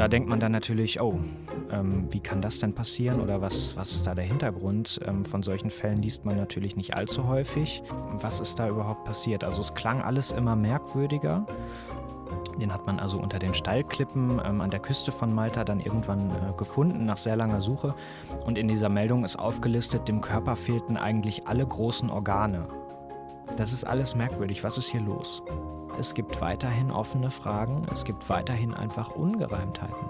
da denkt man dann natürlich, oh, wie kann das denn passieren oder was ist da der Hintergrund? Von solchen Fällen liest man natürlich nicht allzu häufig. Was ist da überhaupt passiert? Also es klang alles immer merkwürdiger. Den hat man also unter den Stallklippen an der Küste von Malta dann irgendwann gefunden, nach sehr langer Suche. Und in dieser Meldung ist aufgelistet, dem Körper fehlten eigentlich alle großen Organe. Das ist alles merkwürdig. Was ist hier los? Es gibt weiterhin offene Fragen, es gibt weiterhin einfach Ungereimtheiten.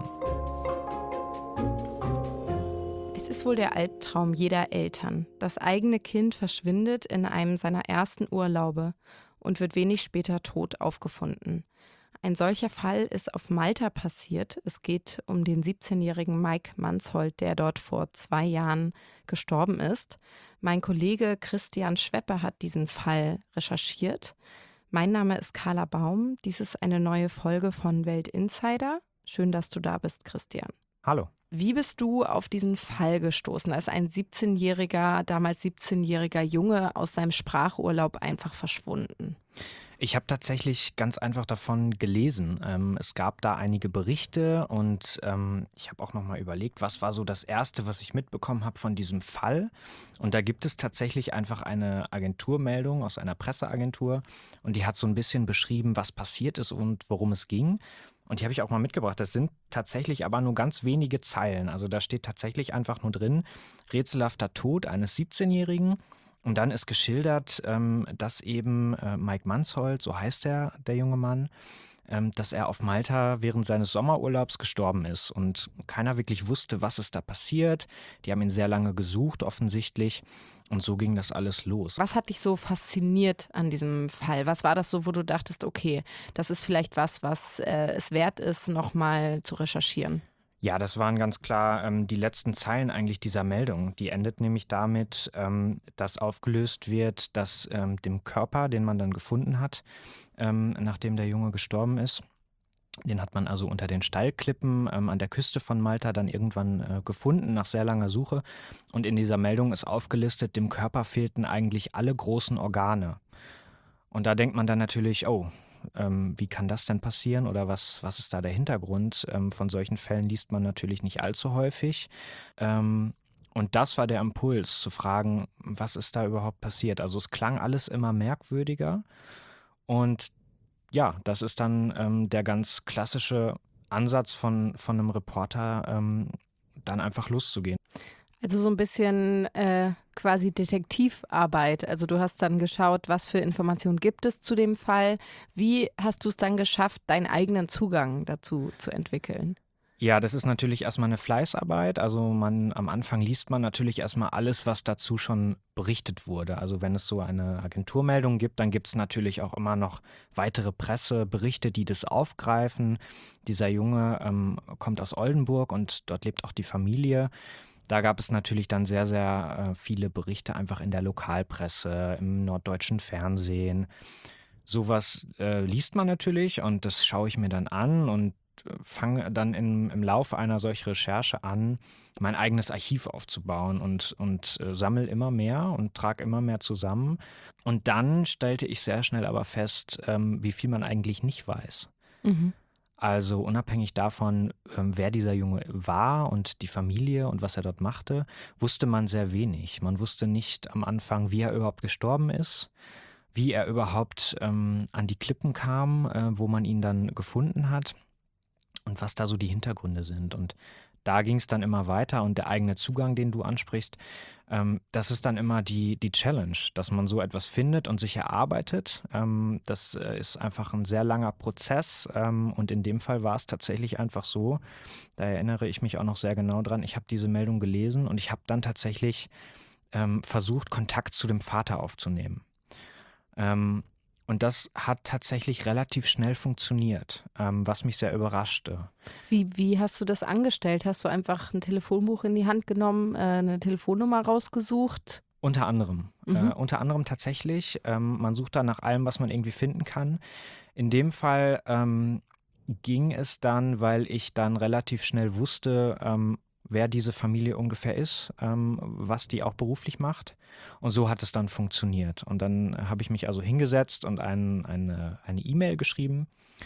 Es ist wohl der Albtraum jeder Eltern. Das eigene Kind verschwindet in einem seiner ersten Urlaube und wird wenig später tot aufgefunden. Ein solcher Fall ist auf Malta passiert. Es geht um den 17-jährigen Mike Mansholt, der dort vor 2 Jahren gestorben ist. Mein Kollege Christian Schweppe hat diesen Fall recherchiert. Mein Name ist Carla Baum. Dies ist eine neue Folge von Welt Insider. Schön, dass du da bist, Christian. Hallo. Wie bist du auf diesen Fall gestoßen, als ein damals 17-jähriger Junge aus seinem Sprachurlaub einfach verschwunden? Ich habe tatsächlich ganz einfach davon gelesen. Es gab da einige Berichte und ich habe auch noch mal überlegt, was war so das Erste, was ich mitbekommen habe von diesem Fall. Und da gibt es tatsächlich einfach eine Agenturmeldung aus einer Presseagentur und die hat so ein bisschen beschrieben, was passiert ist und worum es ging. Und die habe ich auch mal mitgebracht. Das sind tatsächlich aber nur ganz wenige Zeilen. Also da steht tatsächlich einfach nur drin, rätselhafter Tod eines 17-Jährigen. Und dann ist geschildert, dass eben Mike Mansholt, so heißt der junge Mann, dass er auf Malta während seines Sommerurlaubs gestorben ist. Und keiner wirklich wusste, was ist da passiert. Die haben ihn sehr lange gesucht, offensichtlich. Und so ging das alles los. Was hat dich so fasziniert an diesem Fall? Was war das so, wo du dachtest, okay, das ist vielleicht was es wert ist, nochmal zu recherchieren? Ja, das waren ganz klar die letzten Zeilen eigentlich dieser Meldung. Die endet nämlich damit, dass aufgelöst wird, dass dem Körper, den man dann gefunden hat, nachdem der Junge gestorben ist, den hat man also unter den Stallklippen an der Küste von Malta dann irgendwann gefunden, nach sehr langer Suche. Und in dieser Meldung ist aufgelistet, dem Körper fehlten eigentlich alle großen Organe. Und da denkt man dann natürlich, oh, wie kann das denn passieren oder was ist da der Hintergrund? Von solchen Fällen liest man natürlich nicht allzu häufig. Und das war der Impuls, zu fragen, was ist da überhaupt passiert? Also es klang alles immer merkwürdiger und ja, das ist dann der ganz klassische Ansatz von einem Reporter, dann einfach loszugehen. Also so ein bisschen quasi Detektivarbeit. Also du hast dann geschaut, was für Informationen gibt es zu dem Fall. Wie hast du es dann geschafft, deinen eigenen Zugang dazu zu entwickeln? Ja, das ist natürlich erstmal eine Fleißarbeit. Also am Anfang liest man natürlich erstmal alles, was dazu schon berichtet wurde. Also wenn es so eine Agenturmeldung gibt, dann gibt es natürlich auch immer noch weitere Presseberichte, die das aufgreifen. Dieser Junge kommt aus Oldenburg und dort lebt auch die Familie. Da gab es natürlich dann sehr, sehr viele Berichte einfach in der Lokalpresse, im norddeutschen Fernsehen. Sowas liest man natürlich und das schaue ich mir dann an und fange dann im Laufe einer solchen Recherche an, mein eigenes Archiv aufzubauen und sammle immer mehr und trage immer mehr zusammen. Und dann stellte ich sehr schnell aber fest, wie viel man eigentlich nicht weiß. Mhm. Also unabhängig davon, wer dieser Junge war und die Familie und was er dort machte, wusste man sehr wenig. Man wusste nicht am Anfang, wie er überhaupt gestorben ist, wie er überhaupt an die Klippen kam, wo man ihn dann gefunden hat und was da so die Hintergründe sind. Und da ging es dann immer weiter und der eigene Zugang, den du ansprichst, das ist dann immer die Challenge, dass man so etwas findet und sich erarbeitet. Das ist einfach ein sehr langer Prozess und in dem Fall war es tatsächlich einfach so, da erinnere ich mich auch noch sehr genau dran, ich habe diese Meldung gelesen und ich habe dann tatsächlich versucht, Kontakt zu dem Vater aufzunehmen. Und das hat tatsächlich relativ schnell funktioniert, was mich sehr überraschte. Wie hast du das angestellt? Hast du einfach ein Telefonbuch in die Hand genommen, eine Telefonnummer rausgesucht? Unter anderem. Mhm. Unter anderem tatsächlich. Man sucht da nach allem, was man irgendwie finden kann. In dem Fall ging es dann, weil ich dann relativ schnell wusste, wer diese Familie ungefähr ist, was die auch beruflich macht. Und so hat es dann funktioniert. Und dann habe ich mich also hingesetzt und eine E-Mail geschrieben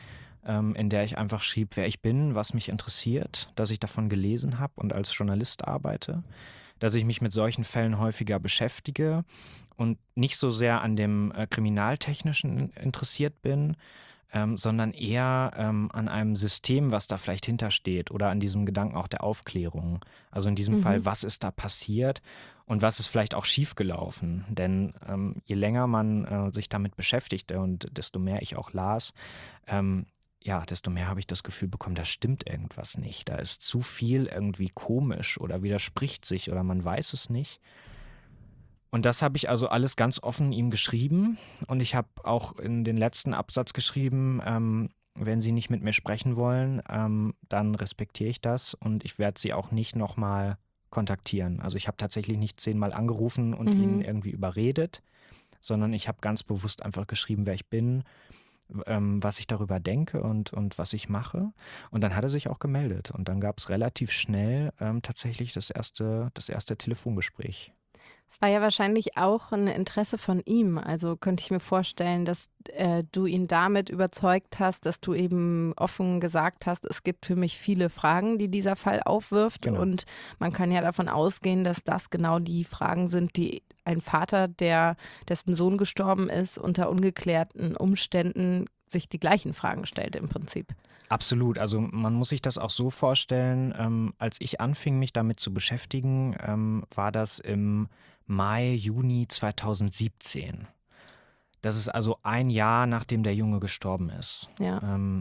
in der ich einfach schrieb, wer ich bin, was mich interessiert, dass ich davon gelesen habe und als Journalist arbeite, dass ich mich mit solchen Fällen häufiger beschäftige und nicht so sehr an dem Kriminaltechnischen interessiert bin, sondern eher an einem System, was da vielleicht hintersteht oder an diesem Gedanken auch der Aufklärung. Also in diesem Mhm. Fall, was ist da passiert und was ist vielleicht auch schiefgelaufen? Denn je länger man sich damit beschäftigte und desto mehr ich auch las, ja, desto mehr habe ich das Gefühl bekommen, da stimmt irgendwas nicht. Da ist zu viel irgendwie komisch oder widerspricht sich oder man weiß es nicht. Und das habe ich also alles ganz offen ihm geschrieben. Und ich habe auch in den letzten Absatz geschrieben, wenn Sie nicht mit mir sprechen wollen, dann respektiere ich das und ich werde Sie auch nicht nochmal kontaktieren. Also ich habe tatsächlich nicht 10-mal angerufen und ihn Mhm. irgendwie überredet, sondern ich habe ganz bewusst einfach geschrieben, wer ich bin, was ich darüber denke und was ich mache. Und dann hat er sich auch gemeldet. Und dann gab es relativ schnell tatsächlich das erste Telefongespräch. Es war ja wahrscheinlich auch ein Interesse von ihm. Also könnte ich mir vorstellen, dass du ihn damit überzeugt hast, dass du eben offen gesagt hast, es gibt für mich viele Fragen, die dieser Fall aufwirft. Genau. Und man kann ja davon ausgehen, dass das genau die Fragen sind, die ein Vater, dessen Sohn gestorben ist, unter ungeklärten Umständen sich die gleichen Fragen stellt im Prinzip. Absolut. Also man muss sich das auch so vorstellen, als ich anfing, mich damit zu beschäftigen, war das im Mai, Juni 2017. Das ist also ein Jahr, nachdem der Junge gestorben ist. Ja.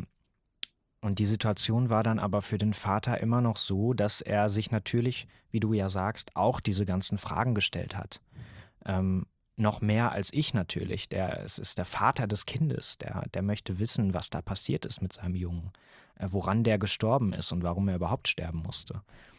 Und die Situation war dann aber für den Vater immer noch so, dass er sich natürlich, wie du ja sagst, auch diese ganzen Fragen gestellt hat. Noch mehr als ich natürlich. Es ist der Vater des Kindes, der möchte wissen, was da passiert ist mit seinem Jungen, woran der gestorben ist und warum er überhaupt sterben musste.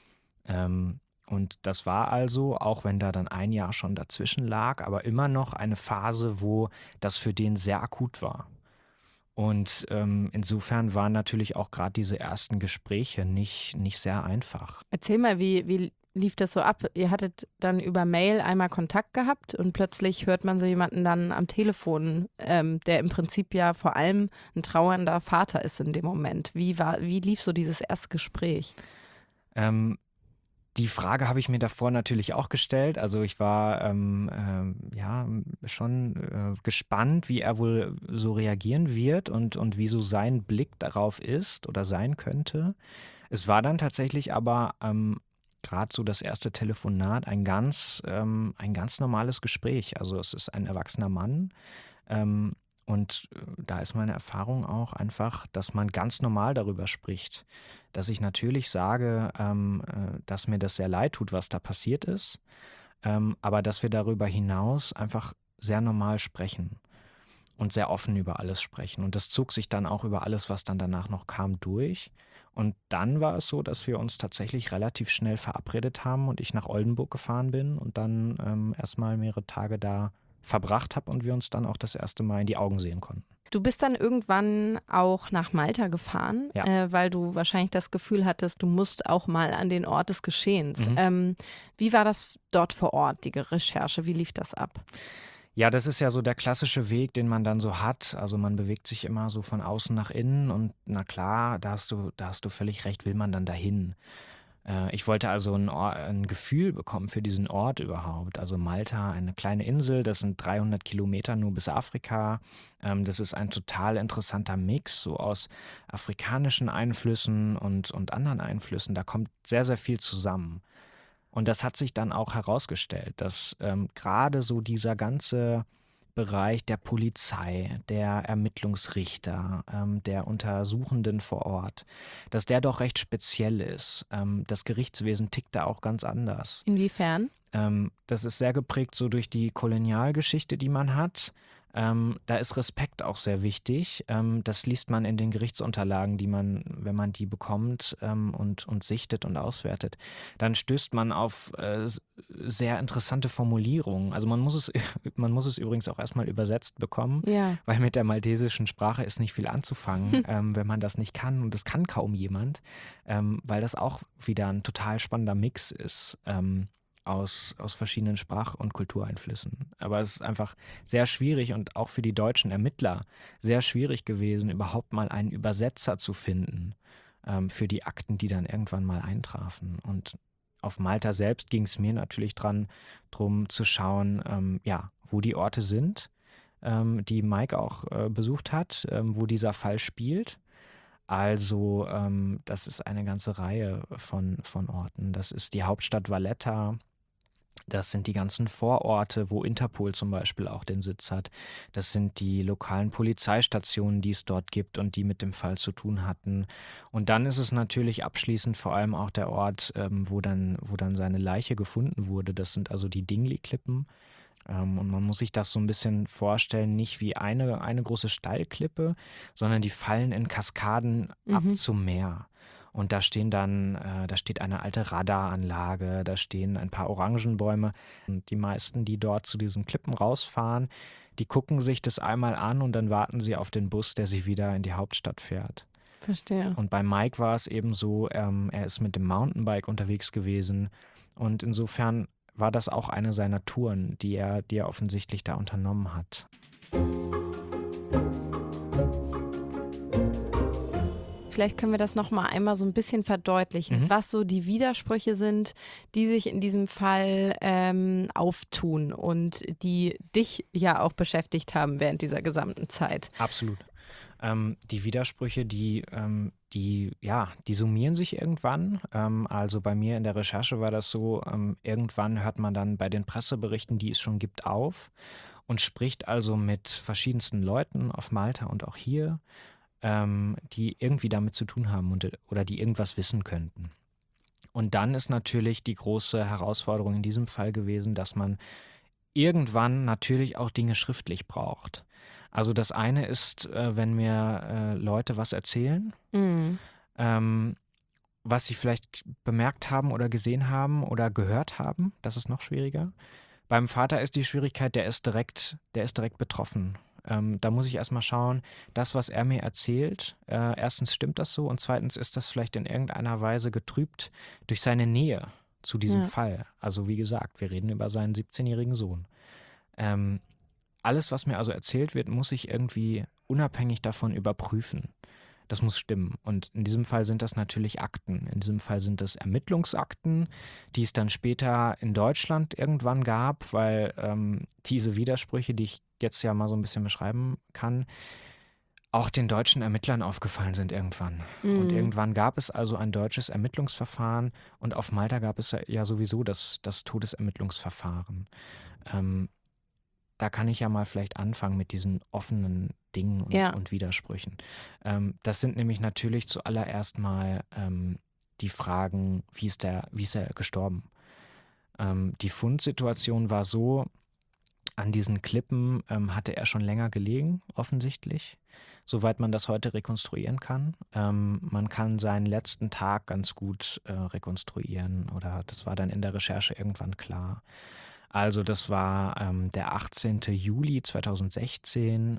Und das war also, auch wenn da dann ein Jahr schon dazwischen lag, aber immer noch eine Phase, wo das für den sehr akut war. Und insofern waren natürlich auch gerade diese ersten Gespräche nicht sehr einfach. Erzähl mal, wie lief das so ab? Ihr hattet dann über Mail einmal Kontakt gehabt und plötzlich hört man so jemanden dann am Telefon, der im Prinzip ja vor allem ein trauernder Vater ist in dem Moment. Wie lief so dieses erste Gespräch? Ähm, Die Frage habe ich mir davor natürlich auch gestellt. Also ich war ja schon gespannt, wie er wohl so reagieren wird und wie so sein Blick darauf ist oder sein könnte. Es war dann tatsächlich aber gerade so das erste Telefonat ein ganz normales Gespräch. Also es ist ein erwachsener Mann. Ähm, und da ist meine Erfahrung auch einfach, dass man ganz normal darüber spricht. Dass ich natürlich sage, dass mir das sehr leid tut, was da passiert ist, aber dass wir darüber hinaus einfach sehr normal sprechen und sehr offen über alles sprechen. Und das zog sich dann auch über alles, was dann danach noch kam, durch. Und dann war es so, dass wir uns tatsächlich relativ schnell verabredet haben und ich nach Oldenburg gefahren bin und dann erstmal mehrere Tage da verbracht habe und wir uns dann auch das erste Mal in die Augen sehen konnten. Du bist dann irgendwann auch nach Malta gefahren, Ja. weil du wahrscheinlich das Gefühl hattest, du musst auch mal an den Ort des Geschehens. Mhm. Wie war das dort vor Ort, die Recherche? Wie lief das ab? Ja, das ist ja so der klassische Weg, den man dann so hat. Also man bewegt sich immer so von außen nach innen und na klar, da hast du völlig recht, will man dann dahin. Ich wollte also ein Gefühl bekommen für diesen Ort überhaupt. Also Malta, eine kleine Insel, das sind 300 Kilometer nur bis Afrika. Das ist ein total interessanter Mix so aus afrikanischen Einflüssen und anderen Einflüssen. Da kommt sehr, sehr viel zusammen. Und das hat sich dann auch herausgestellt, dass gerade so dieser ganze Bereich der Polizei, der Ermittlungsrichter, der Untersuchenden vor Ort, dass der doch recht speziell ist. Das Gerichtswesen tickt da auch ganz anders. Inwiefern? Das ist sehr geprägt so durch die Kolonialgeschichte, die man hat. Da ist Respekt auch sehr wichtig. Das liest man in den Gerichtsunterlagen, die man, wenn man die bekommt und sichtet und auswertet, dann stößt man auf sehr interessante Formulierungen. Also man muss es übrigens auch erstmal übersetzt bekommen, Ja. weil mit der maltesischen Sprache ist nicht viel anzufangen, wenn man das nicht kann. Und das kann kaum jemand, weil das auch wieder ein total spannender Mix ist. aus verschiedenen Sprach- und Kultureinflüssen. Aber es ist einfach sehr schwierig und auch für die deutschen Ermittler sehr schwierig gewesen, überhaupt mal einen Übersetzer zu finden für die Akten, die dann irgendwann mal eintrafen. Und auf Malta selbst ging es mir natürlich drum zu schauen, ja, wo die Orte sind, die Mike auch besucht hat, wo dieser Fall spielt. Also, das ist eine ganze Reihe von Orten. Das ist die Hauptstadt Valletta, das sind die ganzen Vororte, wo Interpol zum Beispiel auch den Sitz hat. Das sind die lokalen Polizeistationen, die es dort gibt und die mit dem Fall zu tun hatten. Und dann ist es natürlich abschließend vor allem auch der Ort, wo dann seine Leiche gefunden wurde. Das sind also die Dingley-Klippen. Und man muss sich das so ein bisschen vorstellen, nicht wie eine große Steilklippe, sondern die fallen in Kaskaden ab Mhm. zum Meer. Und da steht eine alte Radaranlage, da stehen ein paar Orangenbäume. Und die meisten, die dort zu diesen Klippen rausfahren, die gucken sich das einmal an und dann warten sie auf den Bus, der sie wieder in die Hauptstadt fährt. Verstehe. Und bei Mike war es eben so, er ist mit dem Mountainbike unterwegs gewesen und insofern war das auch eine seiner Touren, die er offensichtlich da unternommen hat. Vielleicht können wir das noch mal einmal so ein bisschen verdeutlichen, Mhm. was so die Widersprüche sind, die sich in diesem Fall auftun und die dich ja auch beschäftigt haben während dieser gesamten Zeit. Absolut. Die Widersprüche, die summieren sich irgendwann. Also bei mir in der Recherche war das so, irgendwann hört man dann bei den Presseberichten, die es schon gibt, auf und spricht also mit verschiedensten Leuten auf Malta und auch hier, die irgendwie damit zu tun haben oder die irgendwas wissen könnten. Und dann ist natürlich die große Herausforderung in diesem Fall gewesen, dass man irgendwann natürlich auch Dinge schriftlich braucht. Also das eine ist, wenn mir Leute was erzählen, Mhm. ähm, was sie vielleicht bemerkt haben oder gesehen haben oder gehört haben, das ist noch schwieriger. Beim Vater ist die Schwierigkeit, der ist direkt betroffen. Da muss ich erstmal schauen, das, was er mir erzählt, erstens stimmt das so und zweitens ist das vielleicht in irgendeiner Weise getrübt durch seine Nähe zu diesem Ja. Fall. Also wie gesagt, wir reden über seinen 17-jährigen Sohn. Ähm, Alles, was mir also erzählt wird, muss ich irgendwie unabhängig davon überprüfen. Das muss stimmen. Und in diesem Fall sind das natürlich Akten. In diesem Fall sind das Ermittlungsakten, die es dann später in Deutschland irgendwann gab, weil diese Widersprüche, die ich jetzt ja mal so ein bisschen beschreiben kann, auch den deutschen Ermittlern aufgefallen sind irgendwann. Und Mhm. irgendwann gab es also ein deutsches Ermittlungsverfahren und auf Malta gab es ja sowieso das Todesermittlungsverfahren. Ähm, Da kann ich ja mal vielleicht anfangen mit diesen offenen Dingen und, Ja. und Widersprüchen. Das sind nämlich natürlich zuallererst mal die Fragen, wie ist er gestorben? Die Fundsituation war so, an diesen Klippen hatte er schon länger gelegen, offensichtlich, soweit man das heute rekonstruieren kann. Man kann seinen letzten Tag ganz gut rekonstruieren oder das war dann in der Recherche irgendwann klar. Also das war der 18. Juli 2016.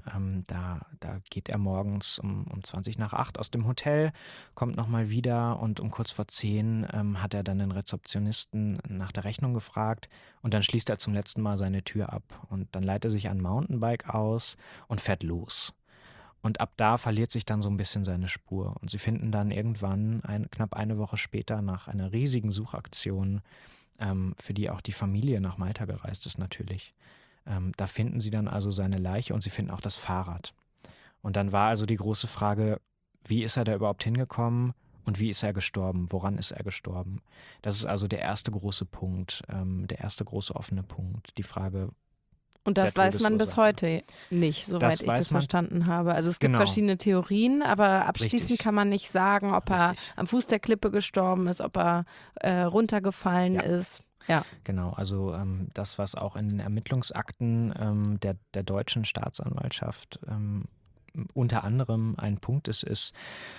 Da geht er morgens um 20 nach 8 aus dem Hotel, kommt nochmal wieder und um kurz vor 10 hat er dann den Rezeptionisten nach der Rechnung gefragt und dann schließt er zum letzten Mal seine Tür ab und dann leiht er sich ein Mountainbike aus und fährt los. Und ab da verliert sich dann so ein bisschen seine Spur. Und sie finden dann irgendwann, knapp eine Woche später, nach einer riesigen Suchaktion, für die auch die Familie nach Malta gereist ist natürlich. Da finden sie dann also seine Leiche und sie finden auch das Fahrrad. Und dann war also die große Frage, wie ist er da überhaupt hingekommen und wie ist er gestorben? Woran ist er gestorben? Das ist also der erste große Punkt, der erste große offene Punkt. Die Frage Und der das weiß man bis Todesursache. heute nicht, soweit Das ich das weiß man, verstanden habe. Also es gibt genau, verschiedene Theorien, aber abschließend richtig, kann man nicht sagen, ob er richtig. am Fuß der Klippe gestorben ist, ob er runtergefallen Ja. ist. Ja. Genau, also das, was auch in den Ermittlungsakten der deutschen Staatsanwaltschaft unter anderem ein Punkt ist,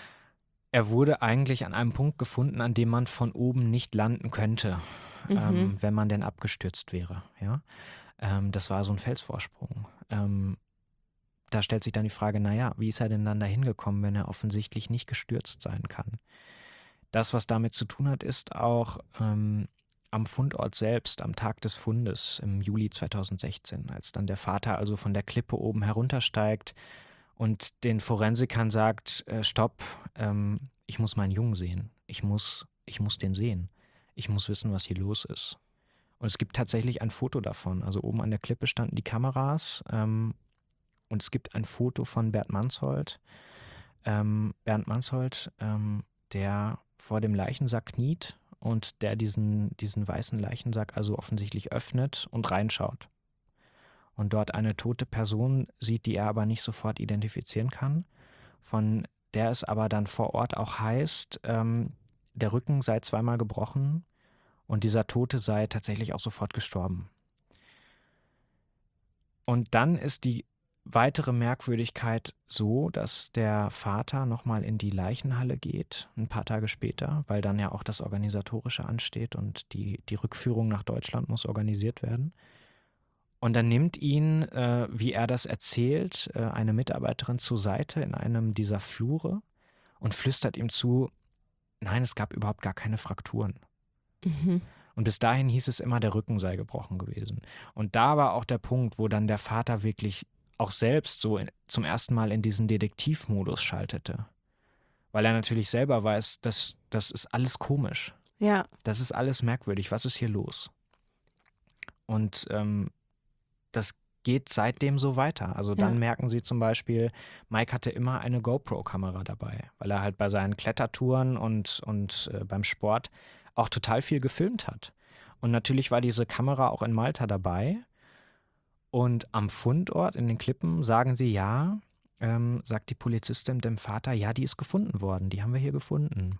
er wurde eigentlich an einem Punkt gefunden, an dem man von oben nicht landen könnte, Mhm. wenn man denn abgestürzt wäre. Ja? Das war so ein Felsvorsprung. Da stellt sich dann die Frage, naja, wie ist er denn dann da hingekommen, wenn er offensichtlich nicht gestürzt sein kann? Das, was damit zu tun hat, ist auch, am Fundort selbst, am Tag des Fundes im Juli 2016, als dann der Vater also von der Klippe oben heruntersteigt und den Forensikern sagt, Stopp, ich muss meinen Jungen sehen. Ich muss den sehen. Ich muss wissen, was hier los ist. Und es gibt tatsächlich ein Foto davon. Also oben an der Klippe standen die Kameras, und es gibt ein Foto von Bernd Manshold, der vor dem Leichensack kniet und der diesen weißen Leichensack also offensichtlich öffnet und reinschaut. Und dort eine tote Person sieht, die er aber nicht sofort identifizieren kann, von der es aber dann vor Ort auch heißt, der Rücken sei zweimal gebrochen und dieser Tote sei tatsächlich auch sofort gestorben. Und dann ist die weitere Merkwürdigkeit so, dass der Vater nochmal in die Leichenhalle geht, ein paar Tage später, weil dann ja auch das Organisatorische ansteht und die Rückführung nach Deutschland muss organisiert werden. Und dann nimmt ihn, wie er das erzählt, eine Mitarbeiterin zur Seite in einem dieser Flure und flüstert ihm zu, nein, es gab überhaupt gar keine Frakturen. Mhm. Und bis dahin hieß es immer, der Rücken sei gebrochen gewesen. Und da war auch der Punkt, wo dann der Vater wirklich auch selbst so zum ersten Mal in diesen Detektivmodus schaltete. Weil er natürlich selber weiß, das ist alles komisch. Ja. Das ist alles merkwürdig. Was ist hier los? Und das geht seitdem so weiter. Also dann Ja. merken sie zum Beispiel, Mike hatte immer eine GoPro-Kamera dabei, weil er halt bei seinen Klettertouren und beim Sport auch total viel gefilmt hat. Und natürlich war diese Kamera auch in Malta dabei. Und am Fundort in den Klippen sagen sie ja, sagt die Polizistin dem Vater, ja, die ist gefunden worden, die haben wir hier gefunden.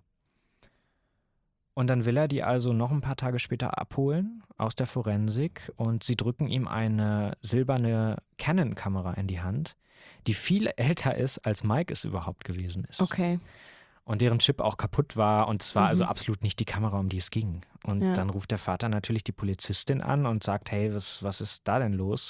Und dann will er die also noch ein paar Tage später abholen aus der Forensik und sie drücken ihm eine silberne Canon-Kamera in die Hand, die viel älter ist, als Mike es überhaupt gewesen ist. Okay. Und deren Chip auch kaputt war und es war also Mhm. absolut nicht die Kamera, um die es ging. Und Ja. dann ruft der Vater natürlich die Polizistin an und sagt, hey, was ist da denn los?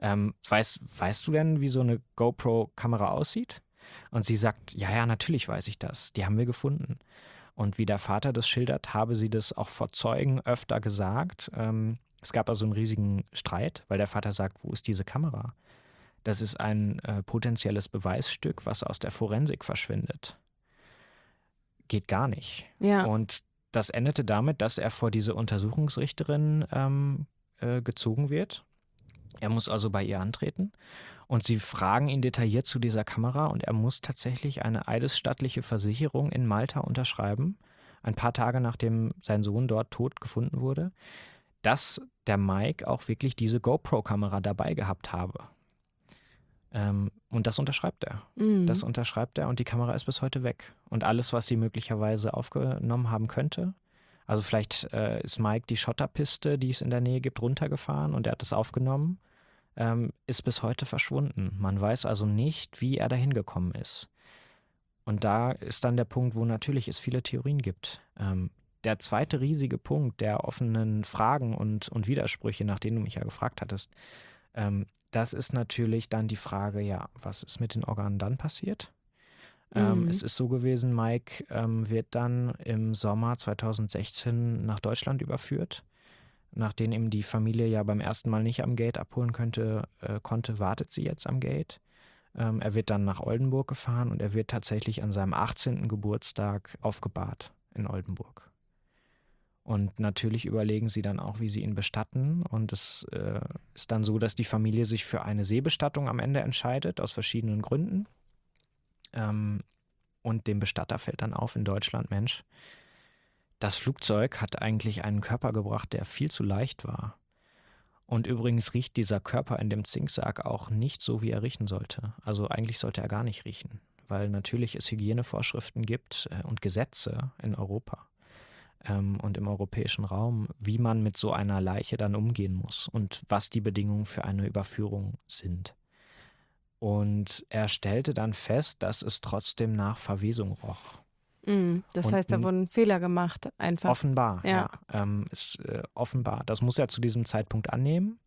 Weißt du denn, wie so eine GoPro-Kamera aussieht? Und sie sagt, ja, natürlich weiß ich das, die haben wir gefunden. Und wie der Vater das schildert, habe sie das auch vor Zeugen öfter gesagt. Es gab also einen riesigen Streit, weil der Vater sagt, wo ist diese Kamera? Das ist ein potenzielles Beweisstück, was aus der Forensik verschwindet. Geht gar nicht. Ja. Und das endete damit, dass er vor diese Untersuchungsrichterin gezogen wird. Er muss also bei ihr antreten und sie fragen ihn detailliert zu dieser Kamera und er muss tatsächlich eine eidesstattliche Versicherung in Malta unterschreiben, ein paar Tage nachdem sein Sohn dort tot gefunden wurde, dass der Mike auch wirklich diese GoPro-Kamera dabei gehabt habe. Und das unterschreibt er. Das Mhm. unterschreibt er und die Kamera ist bis heute weg. Und alles, was sie möglicherweise aufgenommen haben könnte, also vielleicht ist Mike die Schotterpiste, die es in der Nähe gibt, runtergefahren und er hat es aufgenommen, ist bis heute verschwunden. Man weiß also nicht, wie er dahin gekommen ist. Und da ist dann der Punkt, wo natürlich es viele Theorien gibt. Der zweite riesige Punkt der offenen Fragen und Widersprüche, nach denen du mich ja gefragt hattest, das ist natürlich dann die Frage, ja, was ist mit den Organen dann passiert? Mhm. Es ist so gewesen, Mike wird dann im Sommer 2016 nach Deutschland überführt. Nachdem ihm die Familie ja beim ersten Mal nicht am Gate abholen konnte, wartet sie jetzt am Gate. Er wird dann nach Oldenburg gefahren und er wird tatsächlich an seinem 18. Geburtstag aufgebahrt in Oldenburg. Und natürlich überlegen sie dann auch, wie sie ihn bestatten. Und es ist dann so, dass die Familie sich für eine Seebestattung am Ende entscheidet, aus verschiedenen Gründen. Und dem Bestatter fällt dann auf in Deutschland, Mensch, das Flugzeug hat eigentlich einen Körper gebracht, der viel zu leicht war. Und übrigens riecht dieser Körper in dem Zinksarg auch nicht so, wie er riechen sollte. Also eigentlich sollte er gar nicht riechen, weil natürlich es Hygienevorschriften gibt und Gesetze in Europa und im europäischen Raum, wie man mit so einer Leiche dann umgehen muss und was die Bedingungen für eine Überführung sind. Und er stellte dann fest, dass es trotzdem nach Verwesung roch. Mhm. Das Und heißt, da wurden Fehler gemacht, einfach. offenbar, Ja. ja. Offenbar. Das muss er zu diesem Zeitpunkt annehmen.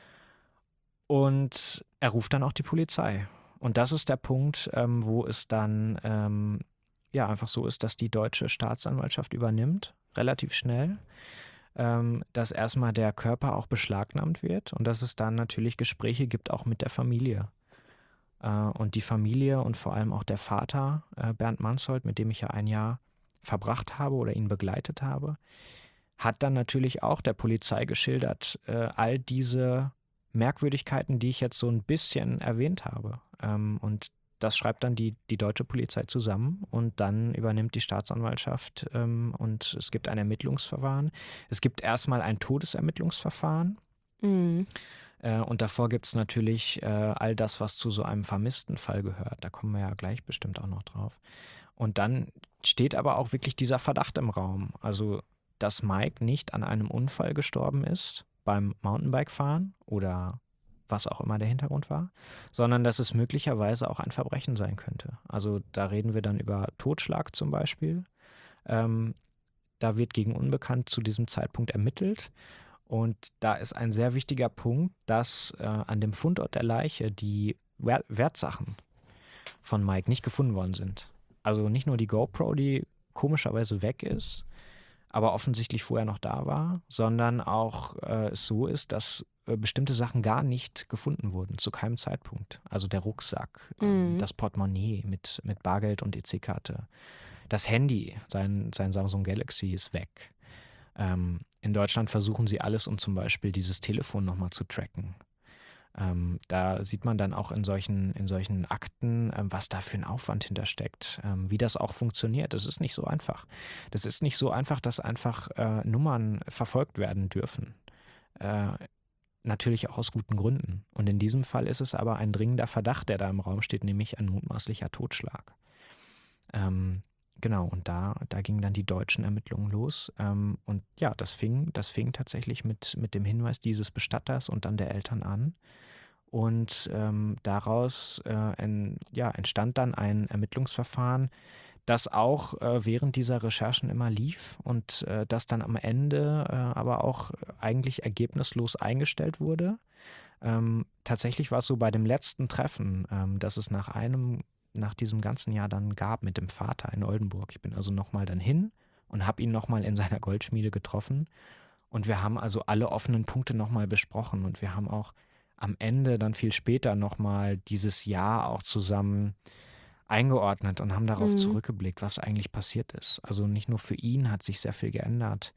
Und er ruft dann auch die Polizei. Und das ist der Punkt, wo es dann ja einfach so ist, dass die deutsche Staatsanwaltschaft übernimmt, relativ schnell. dass erstmal der Körper auch beschlagnahmt wird und dass es dann natürlich Gespräche gibt, auch mit der Familie. Und die Familie und vor allem auch der Vater, Bernd Mansholt, mit dem ich ja ein Jahr verbracht habe oder ihn begleitet habe, hat dann natürlich auch der Polizei geschildert, all diese Merkwürdigkeiten, die ich jetzt so ein bisschen erwähnt habe. Und das schreibt dann die deutsche Polizei zusammen und dann übernimmt die Staatsanwaltschaft und es gibt ein Ermittlungsverfahren. Es gibt erstmal ein Todesermittlungsverfahren Mhm. und davor gibt es natürlich all das, was zu so einem vermissten Fall gehört. Da kommen wir ja gleich bestimmt auch noch drauf. Und dann steht aber auch wirklich dieser Verdacht im Raum. Also, dass Mike nicht an einem Unfall gestorben ist beim Mountainbike-Fahren oder was auch immer der Hintergrund war, sondern dass es möglicherweise auch ein Verbrechen sein könnte. Also da reden wir dann über Totschlag zum Beispiel. Ähm, Da wird gegen Unbekannt zu diesem Zeitpunkt ermittelt. Und da ist ein sehr wichtiger Punkt, dass an dem Fundort der Leiche die Wertsachen von Mike nicht gefunden worden sind. Also nicht nur die GoPro, die komischerweise weg ist, aber offensichtlich vorher noch da war, sondern auch es so ist, dass bestimmte Sachen gar nicht gefunden wurden, zu keinem Zeitpunkt. Also der Rucksack, Mhm. das Portemonnaie mit Bargeld und EC-Karte. Das Handy, sein Samsung Galaxy ist weg. In Deutschland versuchen sie alles, um zum Beispiel dieses Telefon nochmal zu tracken. Da sieht man dann auch in solchen Akten, was da für ein Aufwand hintersteckt, wie das auch funktioniert. Das ist nicht so einfach. Das ist nicht so einfach, dass einfach Nummern verfolgt werden dürfen. Äh, Natürlich auch aus guten Gründen. Und in diesem Fall ist es aber ein dringender Verdacht, der da im Raum steht, nämlich ein mutmaßlicher Totschlag. Ähm, genau, und da gingen dann die deutschen Ermittlungen los. Und ja, das fing tatsächlich mit dem Hinweis dieses Bestatters und dann der Eltern an. Und daraus entstand dann ein Ermittlungsverfahren, das auch während dieser Recherchen immer lief und das dann am Ende aber auch eigentlich ergebnislos eingestellt wurde. Tatsächlich war es so bei dem letzten Treffen, das es nach diesem ganzen Jahr dann gab mit dem Vater in Oldenburg. Ich bin also nochmal dann hin und habe ihn nochmal in seiner Goldschmiede getroffen. Und wir haben also alle offenen Punkte nochmal besprochen. Und wir haben auch am Ende dann viel später nochmal dieses Jahr auch zusammen eingeordnet und haben darauf Mhm. zurückgeblickt, was eigentlich passiert ist. Also nicht nur für ihn hat sich sehr viel geändert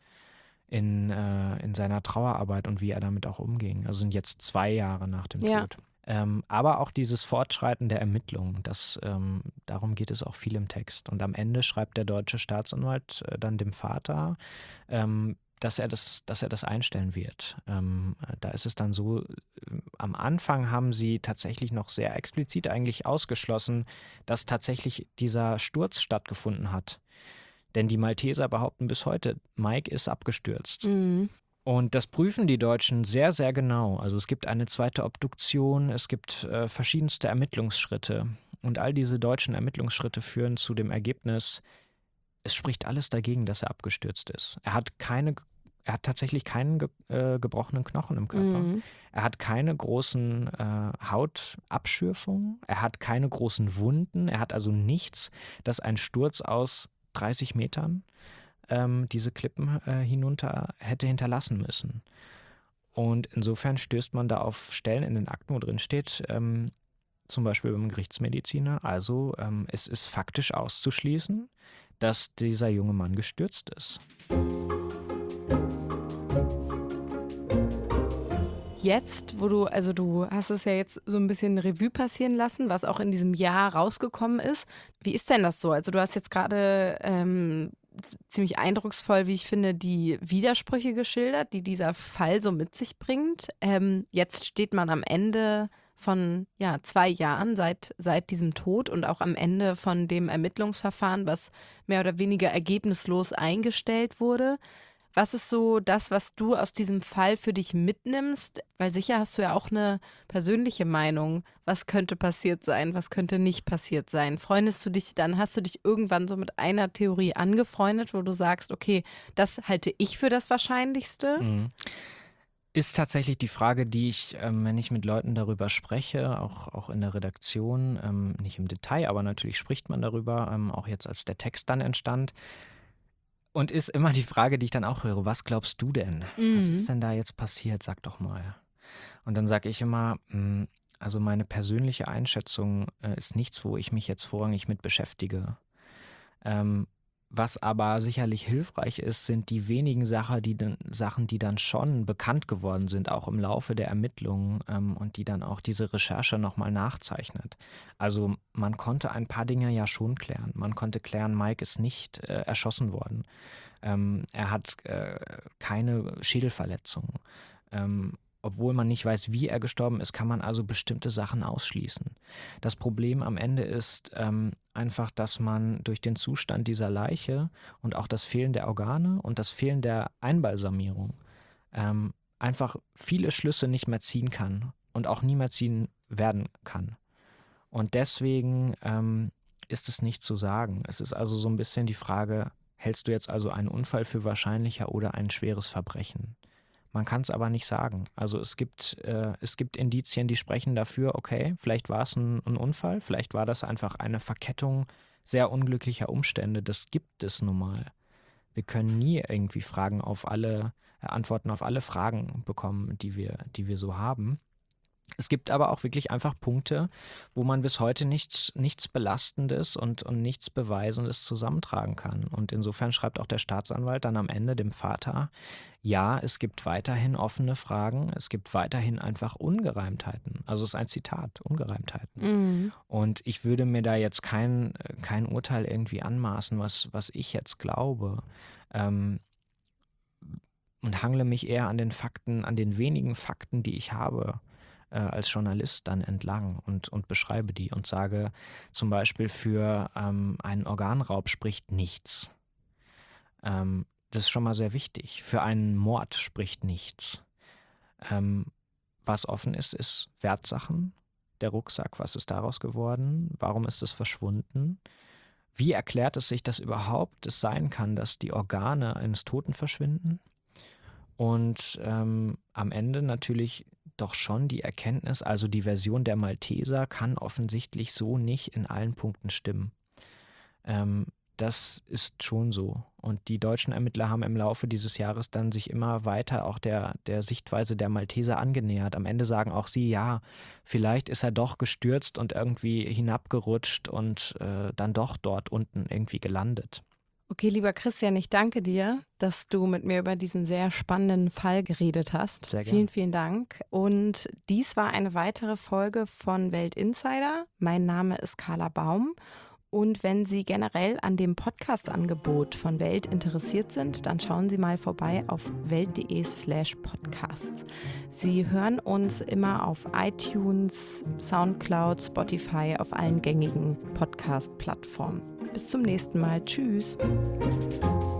in seiner Trauerarbeit und wie er damit auch umging. Also sind jetzt 2 Jahre nach dem Ja. Tod. Aber auch dieses Fortschreiten der Ermittlungen, darum geht es auch viel im Text. Und am Ende schreibt der deutsche Staatsanwalt dann dem Vater, dass er das einstellen wird. Da ist es dann so, am Anfang haben sie tatsächlich noch sehr explizit eigentlich ausgeschlossen, dass tatsächlich dieser Sturz stattgefunden hat. Denn die Malteser behaupten bis heute, Mike ist abgestürzt. Mhm. Und das prüfen die Deutschen sehr, sehr genau. Also es gibt eine zweite Obduktion, es gibt verschiedenste Ermittlungsschritte. Und all diese deutschen Ermittlungsschritte führen zu dem Ergebnis, es spricht alles dagegen, dass er abgestürzt ist. Er hat tatsächlich keinen gebrochenen Knochen im Körper. Mhm. Er hat keine großen Hautabschürfungen. Er hat keine großen Wunden. Er hat also nichts, das ein Sturz aus 30 Metern diese Klippen hinunter hätte hinterlassen müssen. Und insofern stößt man da auf Stellen in den Akten, wo drin steht, zum Beispiel beim Gerichtsmediziner, also es ist faktisch auszuschließen, dass dieser junge Mann gestürzt ist. Jetzt, du hast es ja jetzt so ein bisschen Revue passieren lassen, was auch in diesem Jahr rausgekommen ist. Wie ist denn das so? Also, du hast jetzt gerade ziemlich eindrucksvoll, wie ich finde, die Widersprüche geschildert, die dieser Fall so mit sich bringt. Jetzt steht man am Ende von, ja, 2 Jahren seit diesem Tod und auch am Ende von dem Ermittlungsverfahren, was mehr oder weniger ergebnislos eingestellt wurde. Was ist so das, was du aus diesem Fall für dich mitnimmst? Weil sicher hast du ja auch eine persönliche Meinung. Was könnte passiert sein? Was könnte nicht passiert sein? Hast du dich irgendwann so mit einer Theorie angefreundet, wo du sagst, okay, das halte ich für das Wahrscheinlichste? Mhm. Ist tatsächlich die Frage, die ich, wenn ich mit Leuten darüber spreche, auch in der Redaktion, nicht im Detail, aber natürlich spricht man darüber, auch jetzt als der Text dann entstand. Und ist immer die Frage, die ich dann auch höre, was glaubst du denn? Was ist Mhm. denn da jetzt passiert? Sag doch mal. Und dann sage ich immer, also meine persönliche Einschätzung ist nichts, wo ich mich jetzt vorrangig mit beschäftige. Ähm, Was aber sicherlich hilfreich ist, sind die wenigen Sachen, die dann schon bekannt geworden sind, auch im Laufe der Ermittlungen und die dann auch diese Recherche nochmal nachzeichnet. Also man konnte ein paar Dinge ja schon klären. Man konnte klären, Mike ist nicht erschossen worden. Er hat keine Schädelverletzungen. Obwohl man nicht weiß, wie er gestorben ist, kann man also bestimmte Sachen ausschließen. Das Problem am Ende ist einfach, dass man durch den Zustand dieser Leiche und auch das Fehlen der Organe und das Fehlen der Einbalsamierung einfach viele Schlüsse nicht mehr ziehen kann und auch nie mehr ziehen werden kann. Und deswegen ist es nicht zu sagen. Es ist also so ein bisschen die Frage, hältst du jetzt also einen Unfall für wahrscheinlicher oder ein schweres Verbrechen? Man kann es aber nicht sagen. Also es gibt Indizien, die sprechen dafür, okay, vielleicht war es ein Unfall, vielleicht war das einfach eine Verkettung sehr unglücklicher Umstände. Das gibt es nun mal. Wir können nie irgendwie Antworten auf alle Fragen bekommen, die wir so haben. Es gibt aber auch wirklich einfach Punkte, wo man bis heute nichts Belastendes und nichts Beweisendes zusammentragen kann. Und insofern schreibt auch der Staatsanwalt dann am Ende dem Vater, ja, es gibt weiterhin offene Fragen, es gibt weiterhin einfach Ungereimtheiten. Also es ist ein Zitat, Ungereimtheiten. Mhm. Und ich würde mir da jetzt kein Urteil irgendwie anmaßen, was ich jetzt glaube. Ähm, und hangle mich eher an den Fakten, an den wenigen Fakten, die ich habe als Journalist dann entlang und beschreibe die und sage zum Beispiel für einen Organraub spricht nichts. Das ist schon mal sehr wichtig. Für einen Mord spricht nichts. Ähm, Was offen ist, ist Wertsachen. Der Rucksack, was ist daraus geworden? Warum ist es verschwunden? Wie erklärt es sich, dass überhaupt es sein kann, dass die Organe eines Toten verschwinden? Und am Ende natürlich doch schon die Erkenntnis, also die Version der Malteser kann offensichtlich so nicht in allen Punkten stimmen. Ähm, Das ist schon so. Und die deutschen Ermittler haben im Laufe dieses Jahres dann sich immer weiter auch der Sichtweise der Malteser angenähert. Am Ende sagen auch sie, ja, vielleicht ist er doch gestürzt und irgendwie hinabgerutscht und dann doch dort unten irgendwie gelandet. Okay, lieber Christian, ich danke dir, dass du mit mir über diesen sehr spannenden Fall geredet hast. Sehr Vielen, gern. vielen Dank. Und dies war eine weitere Folge von Welt Insider. Mein Name ist Carla Baum. Und wenn Sie generell an dem Podcast-Angebot von Welt interessiert sind, dann schauen Sie mal vorbei auf welt.de/podcast. Sie hören uns immer auf iTunes, Soundcloud, Spotify, auf allen gängigen Podcast-Plattformen. Bis zum nächsten Mal. Tschüss.